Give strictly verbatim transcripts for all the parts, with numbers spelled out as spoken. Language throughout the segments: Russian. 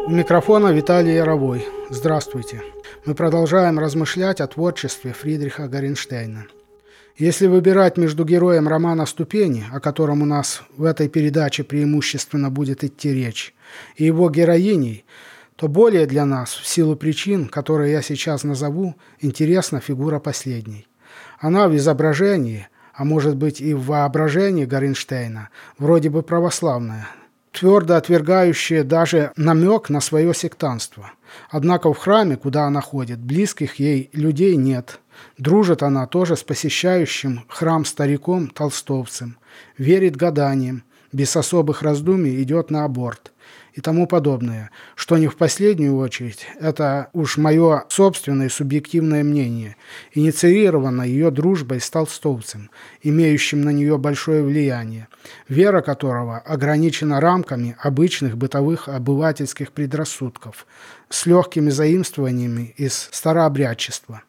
У микрофона Виталий Яровой. Здравствуйте. Мы продолжаем размышлять о творчестве Фридриха Горенштейна. Если выбирать между героем романа «Ступени», о котором у нас в этой передаче преимущественно будет идти речь, и его героиней, то более для нас, в силу причин, которые я сейчас назову, интересна фигура последней. Она в изображении, а может быть и в воображении Горенштейна, вроде бы православная, твердо отвергающая даже намек на свое сектантство. Однако в храме, куда она ходит, близких ей людей нет. Дружит она тоже с посещающим храм стариком-толстовцем, верит гаданиям, без особых раздумий идет на аборт и тому подобное, что не в последнюю очередь, это уж мое собственное субъективное мнение, инициировано ее дружбой с толстовцем, имеющим на нее большое влияние, вера которого ограничена рамками обычных бытовых обывательских предрассудков с легкими заимствованиями из старообрядчества.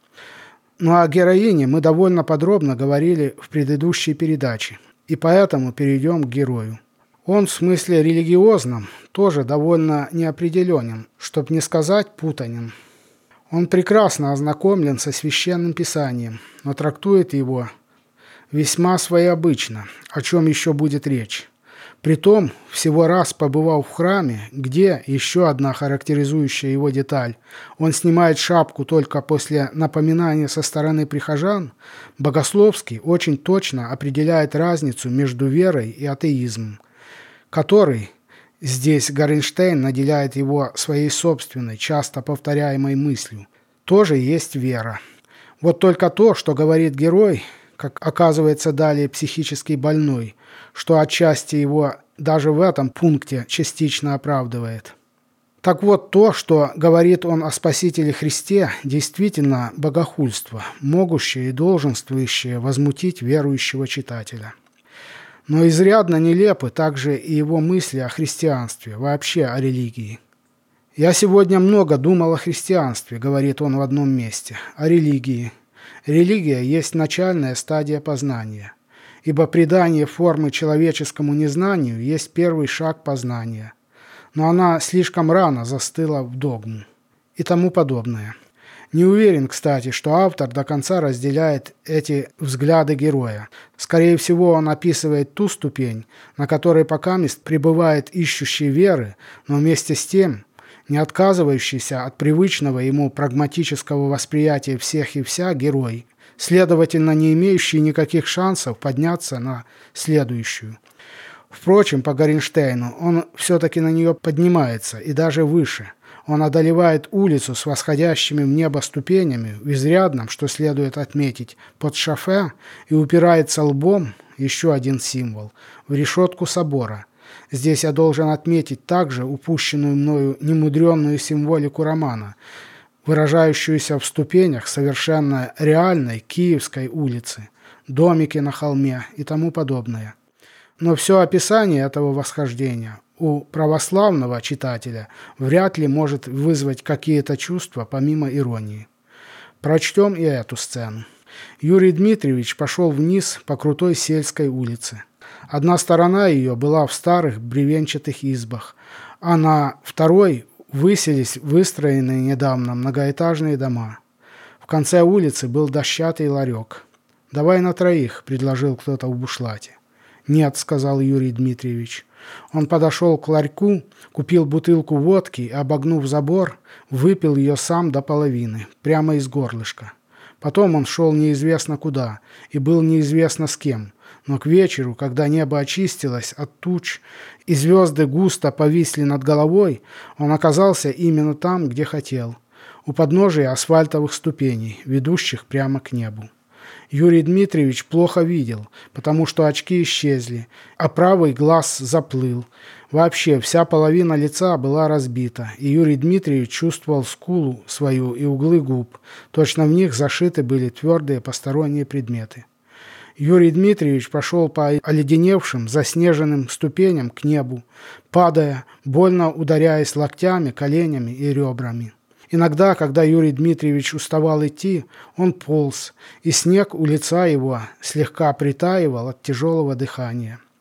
Ну а о героине мы довольно подробно говорили в предыдущей передаче, и поэтому перейдем к герою. Он в смысле религиозном тоже довольно неопределенен, чтоб не сказать путанен. Он прекрасно ознакомлен со священным писанием, но трактует его весьма своеобычно, о чем еще будет речь. Притом, всего раз побывав в храме, где, еще одна характеризующая его деталь, он снимает шапку только после напоминания со стороны прихожан, Богословский очень точно определяет разницу между верой и атеизмом, который здесь Горенштейн наделяет его своей собственной, часто повторяемой мыслью. Тоже есть вера. Вот только то, что говорит герой, как оказывается далее психически больной, что отчасти его даже в этом пункте частично оправдывает. Так вот, то, что говорит он о Спасителе Христе, действительно богохульство, могущее и долженствующее возмутить верующего читателя. Но изрядно нелепы также и его мысли о христианстве, вообще о религии. «Я сегодня много думал о христианстве», — говорит он в одном месте, — «о религии. Религия есть начальная стадия познания, ибо придание формы человеческому незнанию есть первый шаг познания, но она слишком рано застыла в догму» и тому подобное. Не уверен, кстати, что автор до конца разделяет эти взгляды героя. Скорее всего, он описывает ту ступень, на которой покамест пребывает ищущий веры, но вместе с тем не отказывающийся от привычного ему прагматического восприятия всех и вся герой, следовательно, не имеющий никаких шансов подняться на следующую. Впрочем, по Горенштейну он все-таки на нее поднимается, и даже выше. Он одолевает улицу с восходящими в небо ступенями, в изрядном, что следует отметить, под шофе, и упирается лбом, еще один символ, в решетку собора. Здесь я должен отметить также упущенную мною немудренную символику романа, выражающуюся в ступенях совершенно реальной Киевской улицы, домики на холме и тому подобное. Но все описание этого восхождения у православного читателя вряд ли может вызвать какие-то чувства помимо иронии. Прочтем и эту сцену. Юрий Дмитриевич пошел вниз по крутой сельской улице. Одна сторона ее была в старых бревенчатых избах, а на второй высились выстроенные недавно многоэтажные дома. В конце улицы был дощатый ларек. «Давай на троих», — предложил кто-то в бушлате. «Нет», — сказал Юрий Дмитриевич. Он подошел к ларьку, купил бутылку водки и, обогнув забор, выпил ее сам до половины, прямо из горлышка. Потом он шел неизвестно куда и был неизвестно с кем, но к вечеру, когда небо очистилось от туч и звезды густо повисли над головой, он оказался именно там, где хотел, у подножия асфальтовых ступеней, ведущих прямо к небу. Юрий Дмитриевич плохо видел, потому что очки исчезли, а правый глаз заплыл. Вообще, вся половина лица была разбита, и Юрий Дмитриевич чувствовал скулу свою и углы губ. Точно в них зашиты были твердые посторонние предметы. Юрий Дмитриевич пошел по оледеневшим, заснеженным ступеням к небу, падая, больно ударяясь локтями, коленями и ребрами. Иногда, когда Юрий Дмитриевич уставал идти, он полз, и снег у лица его слегка притаивал от тяжелого дыхания.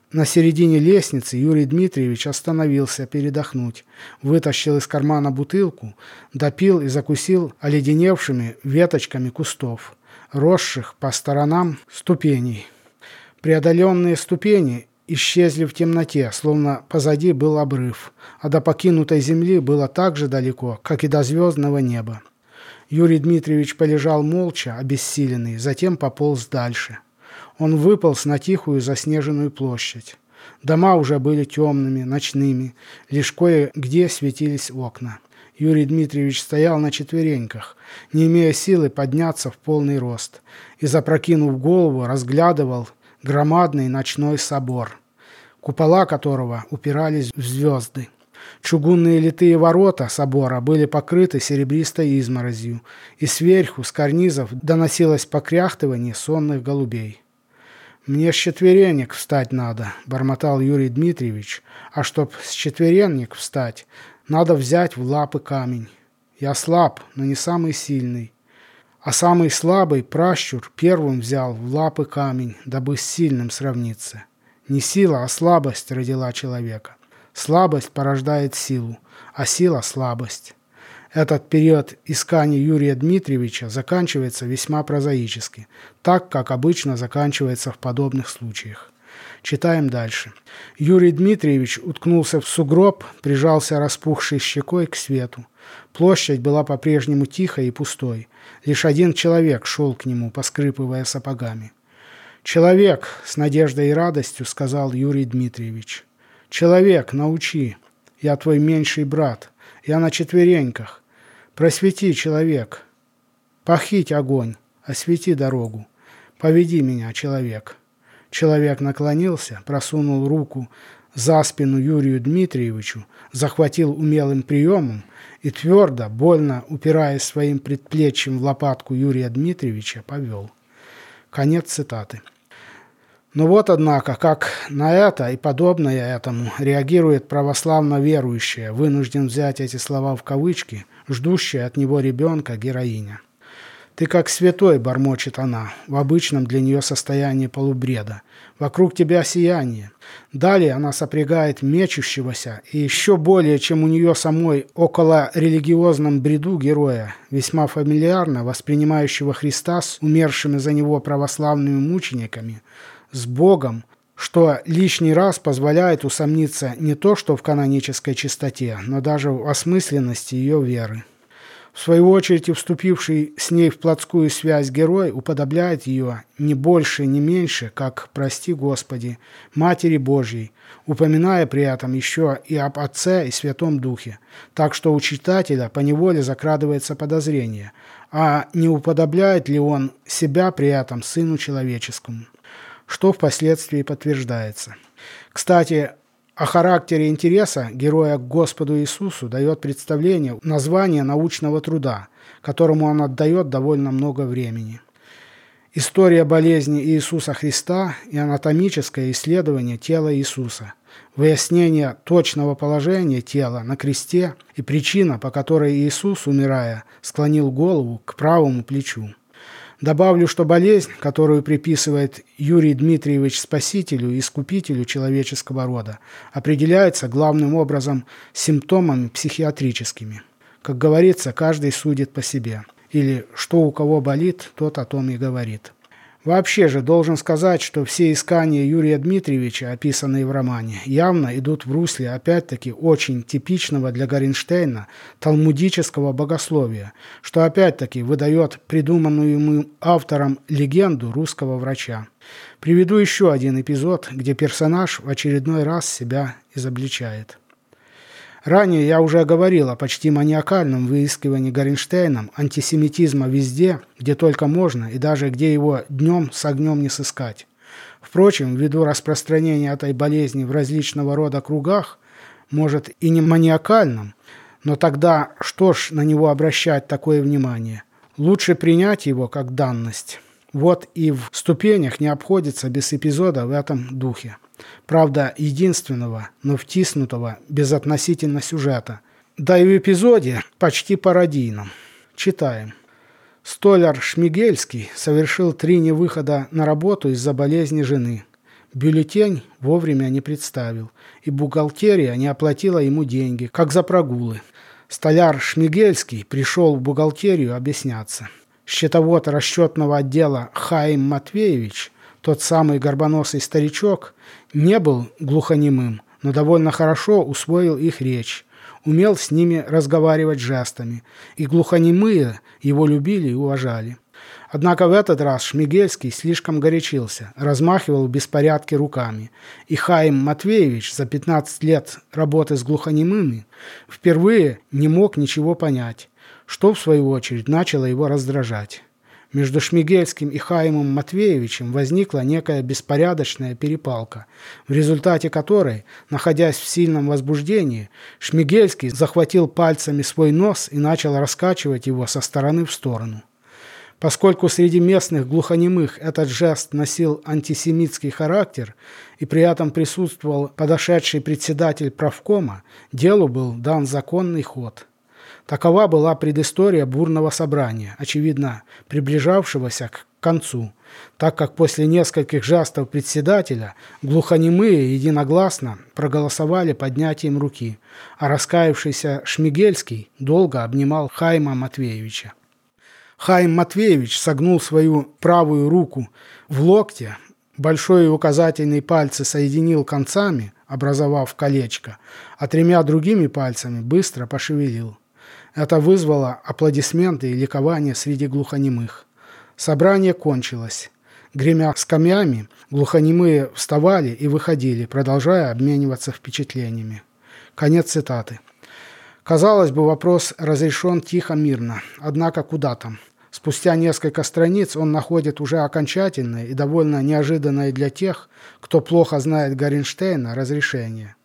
На середине лестницы Юрий Дмитриевич остановился передохнуть, вытащил из кармана бутылку, допил и закусил оледеневшими веточками кустов, росших по сторонам ступеней. Преодоленные ступени исчезли в темноте, словно позади был обрыв, а до покинутой земли было так же далеко, как и до звездного неба. Юрий Дмитриевич полежал молча, обессиленный, затем пополз дальше. Он выполз на тихую заснеженную площадь. Дома уже были темными, ночными, лишь кое-где светились окна. Юрий Дмитриевич стоял на четвереньках, не имея силы подняться в полный рост, и, запрокинув голову, разглядывал громадный ночной собор, купола которого упирались в звезды. Чугунные литые ворота собора были покрыты серебристой изморозью, и сверху с карнизов доносилось покряхтывание сонных голубей. «Мне с четверенек встать надо», — бормотал Юрий Дмитриевич, «а чтоб с четверенек встать, надо взять в лапы камень. Я слаб, но не самый сильный. А самый слабый пращур первым взял в лапы камень, дабы с сильным сравниться. Не сила, а слабость родила человека. Слабость порождает силу, а сила — слабость». Этот период исканий Юрия Дмитриевича заканчивается весьма прозаически, так, как обычно заканчивается в подобных случаях. Читаем дальше. Юрий Дмитриевич уткнулся в сугроб, прижался распухшей щекой к свету. Площадь была по-прежнему тихой и пустой. Лишь один человек шел к нему, поскрипывая сапогами. «Человек!» — с надеждой и радостью сказал Юрий Дмитриевич. «Человек, научи! Я твой меньший брат. Я на четвереньках. Просвети, человек. Пахить огонь, освети дорогу. Поведи меня, человек». Человек наклонился, просунул руку за спину Юрию Дмитриевичу, захватил умелым приемом и твердо, больно упираясь своим предплечьем в лопатку Юрия Дмитриевича, повел. Конец цитаты. Но вот, однако, как на это и подобное этому реагирует православно верующая, вынужден взять эти слова в кавычки, ждущая от него ребенка героиня. «Ты как святой», — бормочет она, в обычном для нее состоянии полубреда. «Вокруг тебя сияние». Далее она сопрягает мечущегося и еще более, чем у нее самой, около религиозном бреду героя, весьма фамильярно воспринимающего Христа с умершими за него православными мучениками, с Богом, что лишний раз позволяет усомниться не то что в канонической чистоте, но даже в осмысленности ее веры. В свою очередь, и вступивший с ней в плотскую связь герой уподобляет ее не больше, не меньше, как, прости Господи, Матери Божьей, упоминая при этом еще и об Отце и Святом Духе, так что у читателя поневоле закрадывается подозрение, а не уподобляет ли он себя при этом Сыну Человеческому, что впоследствии подтверждается. Кстати, о характере интереса героя к Господу Иисусу дает представление название научного труда, которому он отдает довольно много времени. История болезни Иисуса Христа и анатомическое исследование тела Иисуса, выяснение точного положения тела на кресте и причина, по которой Иисус, умирая, склонил голову к правому плечу. Добавлю, что болезнь, которую приписывает Юрий Дмитриевич Спасителю и Искупителю человеческого рода, определяется главным образом симптомами психиатрическими. Как говорится, каждый судит по себе. Или что у кого болит, тот о том и говорит. Вообще же должен сказать, что все искания Юрия Дмитриевича, описанные в романе, явно идут в русле, опять-таки, очень типичного для Горенштейна талмудического богословия, что опять-таки выдает придуманную ему автором легенду русского врача. Приведу еще один эпизод, где персонаж в очередной раз себя изобличает. Ранее я уже говорил о почти маниакальном выискивании Горенштейном антисемитизма везде, где только можно, и даже где его днем с огнем не сыскать. Впрочем, ввиду распространения этой болезни в различного рода кругах, может и не маниакальном, но тогда что ж на него обращать такое внимание? Лучше принять его как данность. Вот и в «Ступенях» не обходится без эпизода в этом духе. Правда, единственного, но втиснутого безотносительно сюжета. Да и в эпизоде почти пародийном. Читаем. Столяр Шмигельский совершил три невыхода на работу из-за болезни жены. Бюллетень вовремя не представил, и бухгалтерия не оплатила ему деньги, как за прогулы. Столяр Шмигельский пришел в бухгалтерию объясняться. Счетовод расчетного отдела Хаим Матвеевич, тот самый горбоносый старичок, не был глухонемым, но довольно хорошо усвоил их речь, умел с ними разговаривать жестами, и глухонемые его любили и уважали. Однако в этот раз Шмигельский слишком горячился, размахивал в беспорядке руками, и Хаим Матвеевич за пятнадцать лет работы с глухонемыми впервые не мог ничего понять, что, в свою очередь, начало его раздражать. Между Шмигельским и Хаимом Матвеевичем возникла некая беспорядочная перепалка, в результате которой, находясь в сильном возбуждении, Шмигельский захватил пальцами свой нос и начал раскачивать его со стороны в сторону. Поскольку среди местных глухонемых этот жест носил антисемитский характер и при этом присутствовал подошедший председатель правкома, делу был дан законный ход. Такова была предыстория бурного собрания, очевидно, приближавшегося к концу, так как после нескольких жестов председателя глухонемые единогласно проголосовали поднятием руки, а раскаявшийся Шмигельский долго обнимал Хаима Матвеевича. Хаим Матвеевич согнул свою правую руку в локте, большой и указательный пальцы соединил концами, образовав колечко, а тремя другими пальцами быстро пошевелил. Это вызвало аплодисменты и ликование среди глухонемых. Собрание кончилось. Гремя скамьями, глухонемые вставали и выходили, продолжая обмениваться впечатлениями. Конец цитаты. Казалось бы, вопрос разрешен тихо, мирно. Однако куда там? Спустя несколько страниц он находит уже окончательное и довольно неожиданное для тех, кто плохо знает Горенштейна, разрешение.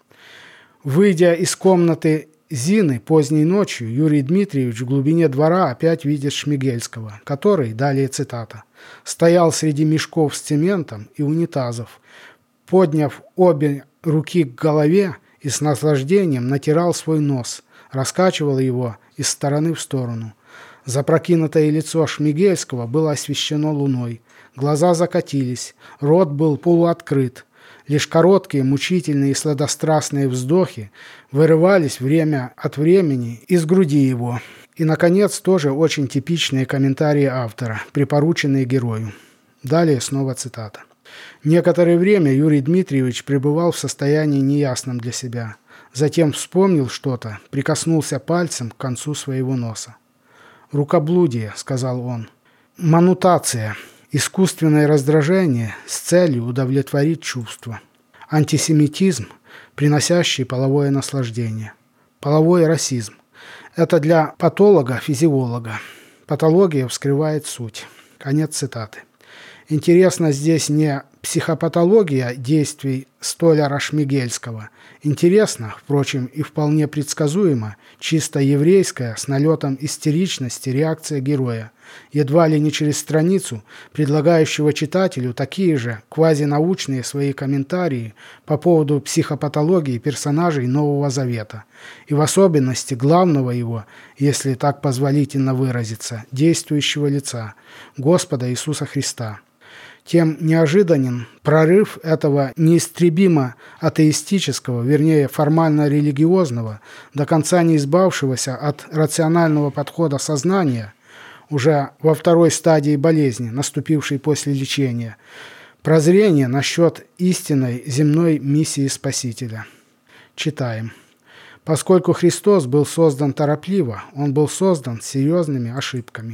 Выйдя из комнаты Зины поздней ночью, Юрий Дмитриевич в глубине двора опять видит Шмигельского, который, далее цитата, стоял среди мешков с цементом и унитазов, подняв обе руки к голове и с наслаждением натирал свой нос, раскачивал его из стороны в сторону. Запрокинутое лицо Шмигельского было освещено луной, глаза закатились, рот был полуоткрыт. Лишь короткие, мучительные и сладострастные вздохи вырывались время от времени из груди его. И, наконец, тоже очень типичные комментарии автора, припорученные герою. Далее снова цитата. Некоторое время Юрий Дмитриевич пребывал в состоянии неясном для себя. Затем вспомнил что-то, прикоснулся пальцем к концу своего носа. «Рукоблудие», — сказал он. «Манутация. Искусственное раздражение с целью удовлетворить чувства. Антисемитизм, приносящий половое наслаждение. Половой расизм. Это для патолога-физиолога. Патология вскрывает суть». Конец цитаты. Интересно здесь не психопатология действий столяра Шмигельского. Интересно, впрочем, и вполне предсказуемо, чисто еврейская, с налетом истеричности реакция героя, едва ли не через страницу, предлагающего читателю такие же квазинаучные свои комментарии по поводу психопатологии персонажей Нового Завета, и в особенности главного его, если так позволительно выразиться, действующего лица, Господа Иисуса Христа. Тем неожиданен прорыв этого неистребимо атеистического, вернее формально-религиозного, до конца не избавшегося от рационального подхода сознания, уже во второй стадии болезни, наступившей после лечения, прозрение насчет истинной земной миссии Спасителя. Читаем. Поскольку Христос был создан торопливо, он был создан с серьезными ошибками.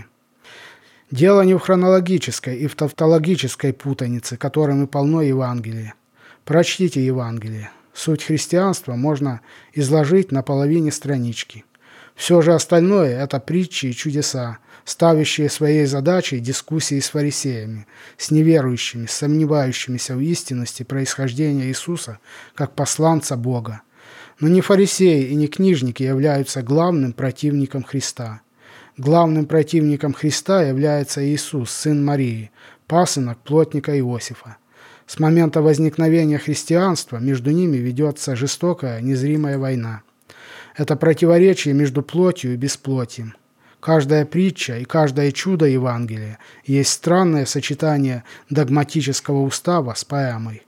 Дело не в хронологической и в тавтологической путанице, которыми полно Евангелие. Прочтите Евангелие. Суть христианства можно изложить на половине странички. Все же остальное – это притчи и чудеса, ставящие своей задачей дискуссии с фарисеями, с неверующими, сомневающимися в истинности происхождения Иисуса как посланца Бога. Но не фарисеи и не книжники являются главным противником Христа. Главным противником Христа является Иисус, сын Марии, пасынок плотника Иосифа. С момента возникновения христианства между ними ведется жестокая, незримая война. Это противоречие между плотью и бесплотием. Каждая притча и каждое чудо Евангелия есть странное сочетание догматического устава с поэмой.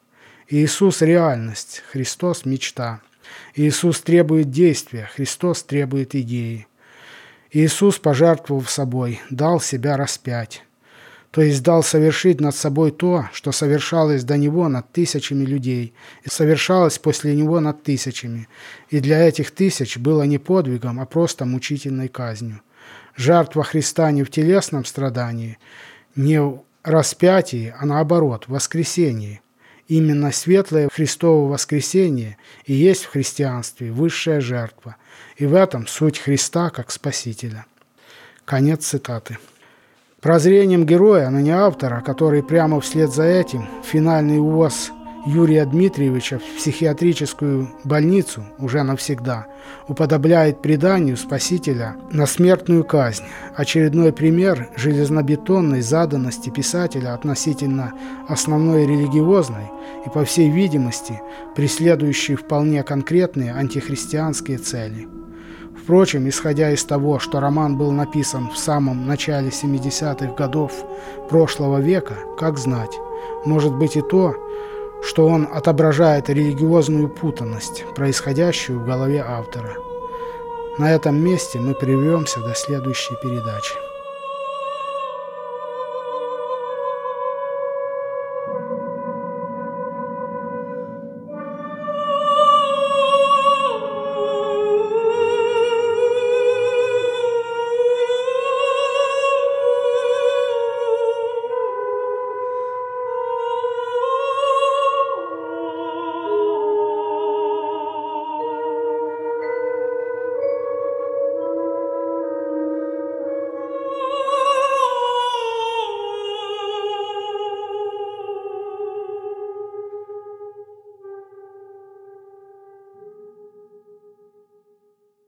Иисус – реальность, Христос – мечта. Иисус требует действия, Христос требует идеи. Иисус, пожертвовав собой, дал себя распять, то есть дал совершить над собой то, что совершалось до Него над тысячами людей, и совершалось после Него над тысячами, и для этих тысяч было не подвигом, а просто мучительной казнью. Жертва Христа не в телесном страдании, не в распятии, а наоборот, в воскресении. Именно светлое Христово воскресение и есть в христианстве высшая жертва, и в этом суть Христа как Спасителя. Конец цитаты. Прозрением героя, но не автора, который прямо вслед за этим финальный увоз Юрия Дмитриевича в психиатрическую больницу уже навсегда уподобляет преданию Спасителя на смертную казнь. Очередной пример железнобетонной заданности писателя относительно основной религиозной и, по всей видимости, преследующей вполне конкретные антихристианские цели. Впрочем, исходя из того, что роман был написан в самом начале семидесятых годов прошлого века, как знать, может быть и то, что он отображает религиозную путанность, происходящую в голове автора. На этом месте мы прервемся до следующей передачи.